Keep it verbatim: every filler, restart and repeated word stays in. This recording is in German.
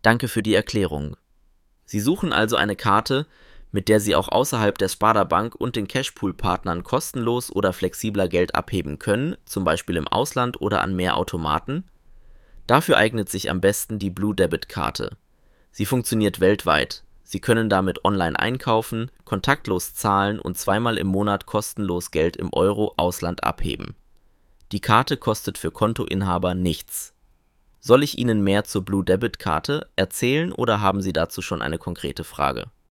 Danke für die Erklärung. Sie suchen also eine Karte, mit der Sie auch außerhalb der Sparda-Bank und den Cashpool-Partnern kostenlos oder flexibler Geld abheben können, zum Beispiel im Ausland oder an mehr Automaten? Dafür eignet sich am besten die Blue Debit-Karte. Sie funktioniert weltweit. Sie können damit online einkaufen, kontaktlos zahlen und zweimal im Monat kostenlos Geld im Euro-Ausland abheben. Die Karte kostet für Kontoinhaber nichts. Soll ich Ihnen mehr zur Blue Debit Karte erzählen oder haben Sie dazu schon eine konkrete Frage?